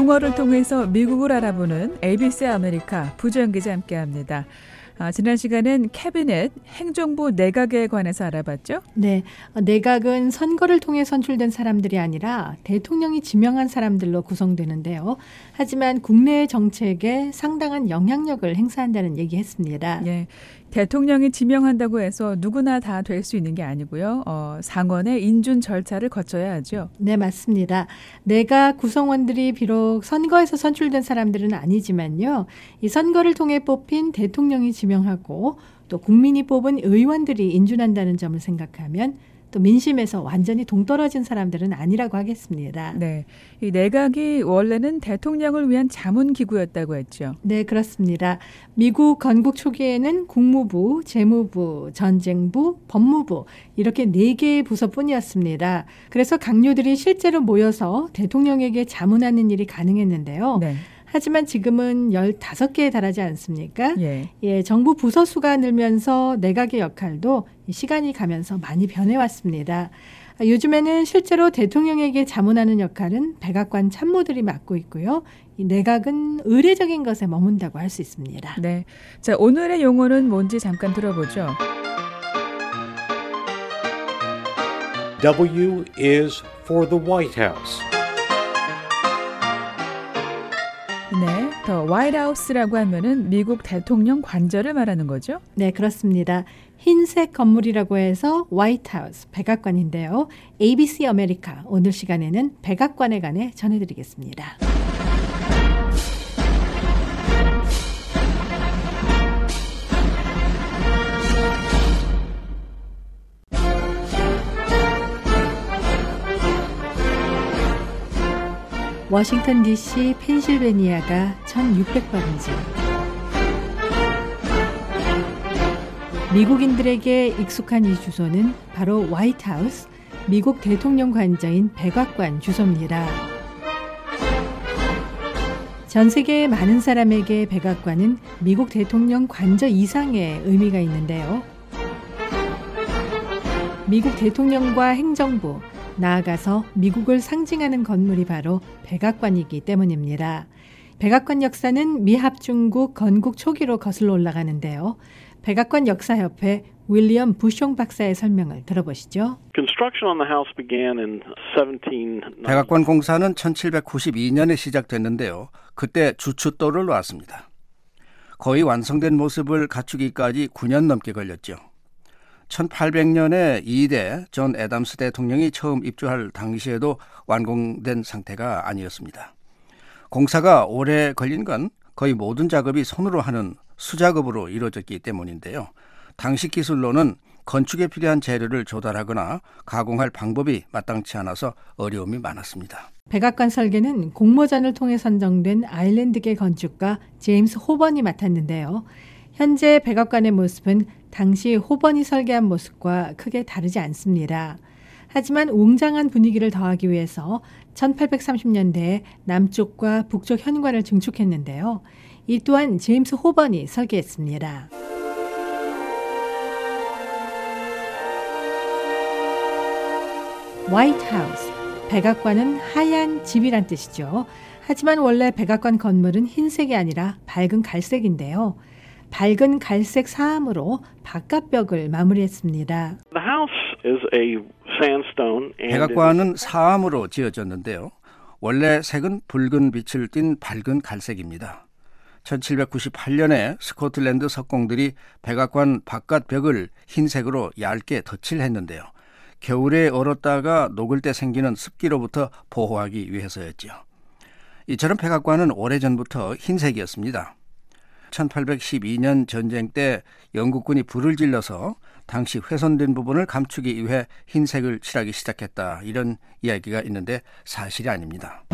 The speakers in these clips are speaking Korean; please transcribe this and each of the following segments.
용어를 통해서 미국을 알아보는 ABC 아메리카 부정 기자 함께합니다. 지난 시간엔 캐비넷, 행정부 내각에 관해서 알아봤죠? 네, 내각은 선거를 통해 선출된 사람들이 아니라 대통령이 지명한 사람들로 구성되는데요. 하지만 국내 정책에 상당한 영향력을 행사한다는 얘기했습니다. 예, 대통령이 지명한다고 해서 누구나 다 될 수 있는 게 아니고요. 상원의 인준 절차를 거쳐야 하죠. 네, 맞습니다. 내각 구성원들이 비록 선거에서 선출된 사람들은 아니지만요. 이 선거를 통해 뽑힌 대통령이 지명하고 또 국민이 뽑은 의원들이 인준한다는 점을 생각하면 또 민심에서 완전히 동떨어진 사람들은 아니라고 하겠습니다. 네, 이 내각이 원래는 대통령을 위한 자문기구였다고 했죠. 네, 그렇습니다. 미국 건국 초기에는 국무부, 재무부, 전쟁부, 법무부 이렇게 4개의 부서뿐이었습니다. 그래서 강요들이 실제로 모여서 대통령에게 자문하는 일이 가능했는데요. 네. 하지만 지금은 15개에 달하지 않습니까? 예, 정부 부서 수가 늘면서 내각의 역할도 시간이 가면서 많이 변해왔습니다. 요즘에는 실제로 대통령에게 자문하는 역할은 백악관 참모들이 맡고 있고요. 이 내각은 의례적인 것에 머문다고 할 수 있습니다. 네, 자, 오늘의 용어는 뭔지 잠깐 들어보죠. W is for the White House. 네, 더 화이트하우스라고 하면은 미국 대통령 관저를 말하는 거죠? 네, 그렇습니다. 흰색 건물이라고 해서 화이트하우스, 백악관인데요. ABC 아메리카 오늘 시간에는 백악관에 관해 전해드리겠습니다. 워싱턴 DC, 펜실베니아가 1600번지. 미국인들에게 익숙한 이 주소는 바로 화이트하우스, 미국 대통령 관저인 백악관 주소입니다. 전 세계의 많은 사람에게 백악관은 미국 대통령 관저 이상의 의미가 있는데요. 미국 대통령과 행정부, 나아가서 미국을 상징하는 건물이 바로 백악관이기 때문입니다. 백악관 역사는 미합중국 건국 초기로 거슬러 올라가는데요. 백악관 역사협회 윌리엄 부숑 박사의 설명을 들어보시죠. 백악관 공사는 1792년에 시작됐는데요. 그때 주춧돌을 놓았습니다. 거의 완성된 모습을 갖추기까지 9년 넘게 걸렸죠. 1800년에 2대 존 애담스 대통령이 처음 입주할 당시에도 완공된 상태가 아니었습니다. 공사가 오래 걸린 건 거의 모든 작업이 손으로 하는 수작업으로 이루어졌기 때문인데요. 당시 기술로는 건축에 필요한 재료를 조달하거나 가공할 방법이 마땅치 않아서 어려움이 많았습니다. 백악관 설계는 공모전을 통해 선정된 아일랜드계 건축가 제임스 호번이 맡았는데요. 현재 백악관의 모습은 당시 호번이 설계한 모습과 크게 다르지 않습니다. 하지만 웅장한 분위기를 더하기 위해서 1830년대에 남쪽과 북쪽 현관을 증축했는데요. 이 또한 제임스 호번이 설계했습니다. 화이트하우스, 백악관은 하얀 집이란 뜻이죠. 하지만 원래 백악관 건물은 흰색이 아니라 밝은 갈색인데요. 밝은 갈색 사암으로 바깥벽을 마무리했습니다. 백악관은 사암으로 지어졌는데요. 원래 색은 붉은 빛을 띤 밝은 갈색입니다. 1798년에 스코틀랜드 석공들이 백악관 바깥벽을 흰색으로 얇게 덧칠했는데요. 겨울에 얼었다가 녹을 때 생기는 습기로부터 보호하기 위해서였죠. 이처럼 백악관은 오래전부터 흰색이었습니다. 1812년 전쟁 때 영국군이 불을 질러서 당시 훼손된 부분을 감추기 위해 흰색을 칠하기 시작했다. 이런 이야기가 있는데 사실이 아닙니다.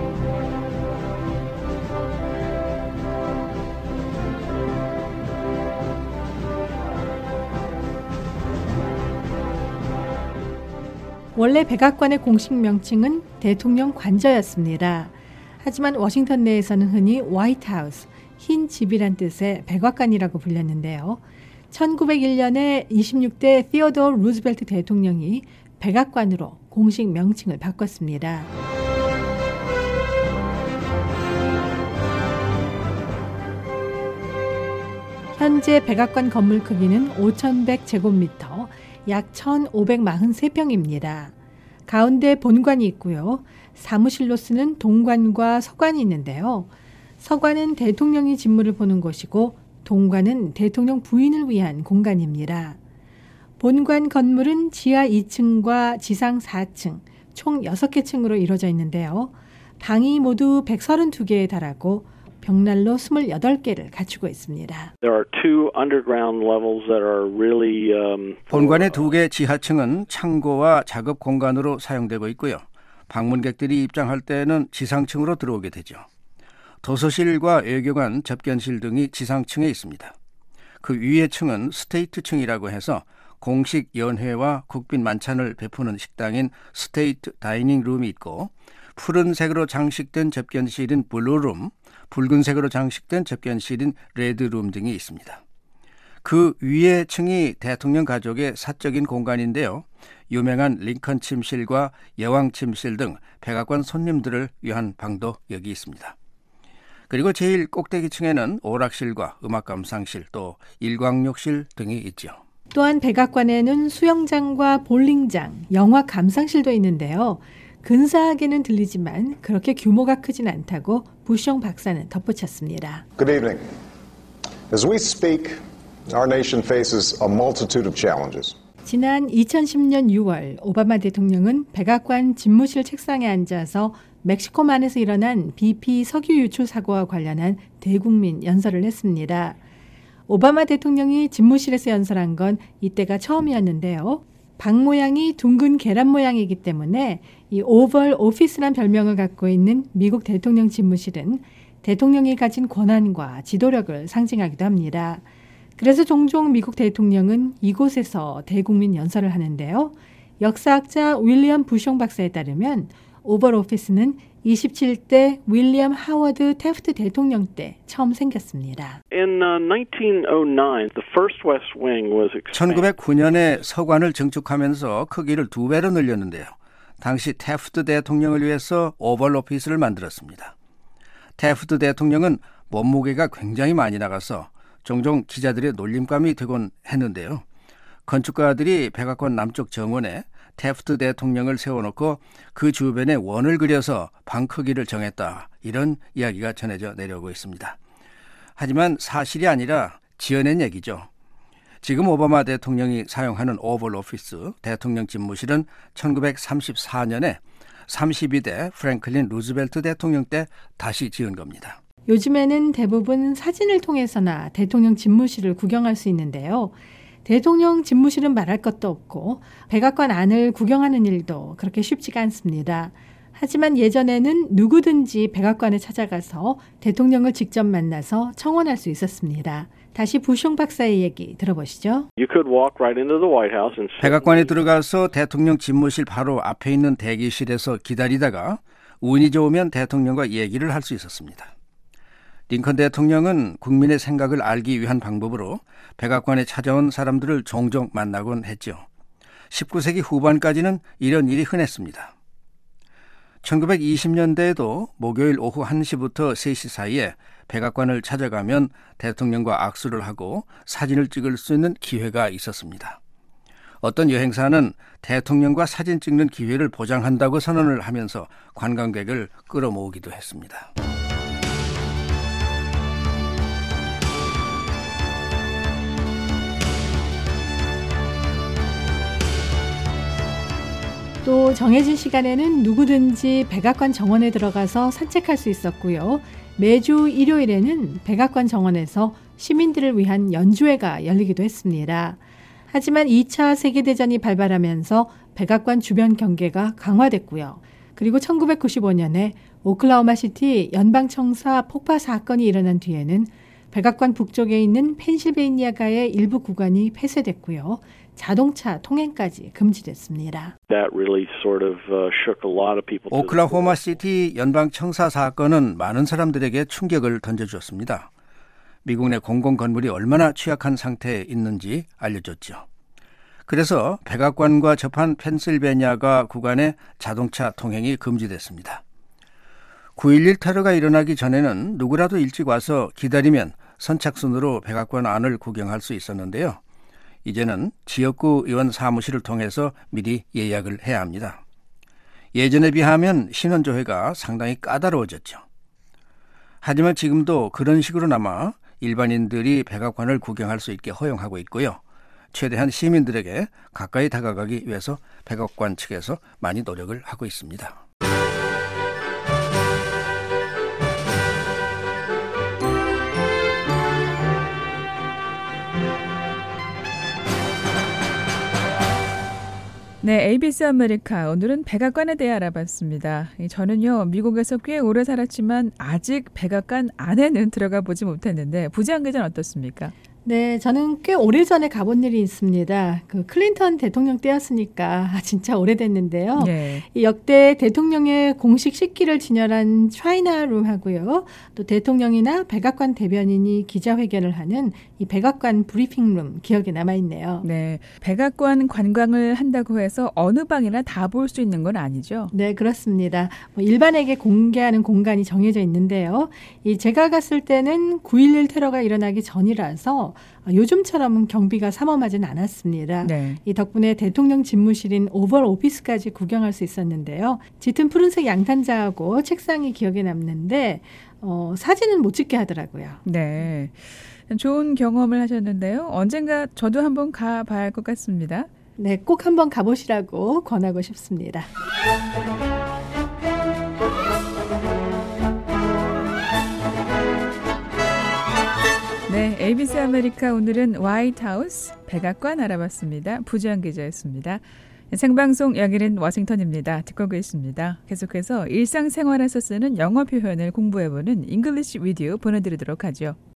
원래 백악관의 공식 명칭은 대통령 관저였습니다. 하지만 워싱턴 내에서는 흔히 화이트하우스, 흰 집이란 뜻의 백악관이라고 불렸는데요. 1901년에 26대 티오도어 루즈벨트 대통령이 백악관으로 공식 명칭을 바꿨습니다. 현재 백악관 건물 크기는 5,100제곱미터, 약 1,543평입니다. 가운데 본관이 있고요. 사무실로 쓰는 동관과 서관이 있는데요. 서관은 대통령이 직무를 보는 곳이고 동관은 대통령 부인을 위한 공간입니다. 본관 건물은 지하 2층과 지상 4층, 총 6개 층으로 이루어져 있는데요. 방이 모두 132개에 달하고 벽난로 28개를 갖추고 있습니다. 본관의 2개 지하층은 창고와 작업 공간으로 사용되고 있고요. 방문객들이 입장할 때는 지상층으로 들어오게 되죠. 도서실과 외교관, 접견실 등이 지상층에 있습니다. 그 위의 층은 스테이트층이라고 해서 공식 연회와 국빈 만찬을 베푸는 식당인 스테이트 다이닝 룸이 있고, 푸른색으로 장식된 접견실인 블루룸, 붉은색으로 장식된 접견실인 레드룸 등이 있습니다. 그 위의 층이 대통령 가족의 사적인 공간인데요. 유명한 링컨 침실과 여왕 침실 등 백악관 손님들을 위한 방도 여기 있습니다. 그리고 제일 꼭대기층에는 오락실과 음악 감상실, 또 일광욕실 등이 있죠. 또한 백악관에는 수영장과 볼링장, 영화 감상실도 있는데요. 근사하게는 들리지만 그렇게 규모가 크진 않다고 부숑 박사는 덧붙였습니다. Good evening. As we speak, our nation faces a multitude of challenges. 지난 2010년 6월 오바마 대통령은 백악관 집무실 책상에 앉아서 멕시코만에서 일어난 BP 석유 유출 사고와 관련한 대국민 연설을 했습니다. 오바마 대통령이 집무실에서 연설한 건 이때가 처음이었는데요. 방 모양이 둥근 계란 모양이기 때문에 이 오벌 오피스란 별명을 갖고 있는 미국 대통령 집무실은 대통령이 가진 권한과 지도력을 상징하기도 합니다. 그래서 종종 미국 대통령은 이곳에서 대국민 연설을 하는데요. 역사학자 윌리엄 부숑 박사에 따르면 오벌 오피스는 27대 윌리엄 하워드 태프트 대통령 때 처음 생겼습니다. 1909년에 서관을 증축하면서 크기를 2배로 늘렸는데요. 당시 태프트 대통령을 위해서 오벌 오피스를 만들었습니다. 태프트 대통령은 몸무게가 굉장히 많이 나가서 종종 기자들의 놀림감이 되곤 했는데요. 건축가들이 백악관 남쪽 정원에 태프트 대통령을 세워놓고 그 주변에 원을 그려서 방 크기를 정했다, 이런 이야기가 전해져 내려오고 있습니다. 하지만 사실이 아니라 지어낸 얘기죠. 지금 오바마 대통령이 사용하는 오벌 오피스 대통령 집무실은 1934년에 32대 프랭클린 루즈벨트 대통령 때 다시 지은 겁니다. 요즘에는 대부분 사진을 통해서나 대통령 집무실을 구경할 수 있는데요. 대통령 집무실은 말할 것도 없고 백악관 안을 구경하는 일도 그렇게 쉽지가 않습니다. 하지만 예전에는 누구든지 백악관에 찾아가서 대통령을 직접 만나서 청원할 수 있었습니다. 다시 부숑 박사의 얘기 들어보시죠. 백악관에 들어가서 대통령 집무실 바로 앞에 있는 대기실에서 기다리다가 운이 좋으면 대통령과 얘기를 할 수 있었습니다. 링컨 대통령은 국민의 생각을 알기 위한 방법으로 백악관에 찾아온 사람들을 종종 만나곤 했죠. 19세기 후반까지는 이런 일이 흔했습니다. 1920년대에도 목요일 오후 1시부터 3시 사이에 백악관을 찾아가면 대통령과 악수를 하고 사진을 찍을 수 있는 기회가 있었습니다. 어떤 여행사는 대통령과 사진 찍는 기회를 보장한다고 선언을 하면서 관광객을 끌어모으기도 했습니다. 또 정해진 시간에는 누구든지 백악관 정원에 들어가서 산책할 수 있었고요. 매주 일요일에는 백악관 정원에서 시민들을 위한 연주회가 열리기도 했습니다. 하지만 2차 세계대전이 발발하면서 백악관 주변 경계가 강화됐고요. 그리고 1995년에 오클라호마시티 연방청사 폭파 사건이 일어난 뒤에는 백악관 북쪽에 있는 펜실베이니아가의 일부 구간이 폐쇄됐고요. 자동차 통행까지 금지됐습니다. 오클라호마시티 연방청사 사건은 많은 사람들에게 충격을 던져주었습니다. 미국 내 공공건물이 얼마나 취약한 상태에 있는지 알려줬죠. 그래서 백악관과 접한 펜실베니아가 구간에 자동차 통행이 금지됐습니다. 9.11 테러가 일어나기 전에는 누구라도 일찍 와서 기다리면 선착순으로 백악관 안을 구경할 수 있었는데요. 이제는 지역구 의원 사무실을 통해서 미리 예약을 해야 합니다. 예전에 비하면 신원조회가 상당히 까다로워졌죠. 하지만 지금도 그런 식으로나마 일반인들이 백악관을 구경할 수 있게 허용하고 있고요. 최대한 시민들에게 가까이 다가가기 위해서 백악관 측에서 많이 노력을 하고 있습니다. 네, ABC 아메리카 오늘은 백악관에 대해 알아봤습니다. 저는요 미국에서 꽤 오래 살았지만 아직 백악관 안에는 들어가 보지 못했는데 부지한 기자는 어떻습니까? 네, 저는 꽤 오래전에 가본 일이 있습니다. 그 클린턴 대통령 때였으니까 진짜 오래됐는데요. 네. 이 역대 대통령의 공식 식기를 진열한 차이나룸 하고요. 또 대통령이나 백악관 대변인이 기자회견을 하는 이 백악관 브리핑룸 기억에 남아있네요. 네, 백악관 관광을 한다고 해서 어느 방이나 다 볼 수 있는 건 아니죠? 네, 그렇습니다. 일반에게 공개하는 공간이 정해져 있는데요. 제가 갔을 때는 9.11 테러가 일어나기 전이라서 요즘처럼 경비가 삼엄하진 않았습니다. 네. 이 덕분에 대통령 집무실인 오벌 오피스까지 구경할 수 있었는데요. 짙은 푸른색 양탄자하고 책상이 기억에 남는데 사진은 못 찍게 하더라고요. 네, 좋은 경험을 하셨는데요. 언젠가 저도 한번 가봐야 할 것 같습니다. 네, 꼭 한번 가보시라고 권하고 싶습니다. 네, ABC 아메리카 오늘은 화이트하우스 백악관 알아봤습니다. 부지한 기자였습니다. 생방송 여기는 워싱턴입니다. 듣고 계십니다. 계속해서 일상생활에서 쓰는 영어 표현을 공부해보는 잉글리시 위디오 보내드리도록 하죠.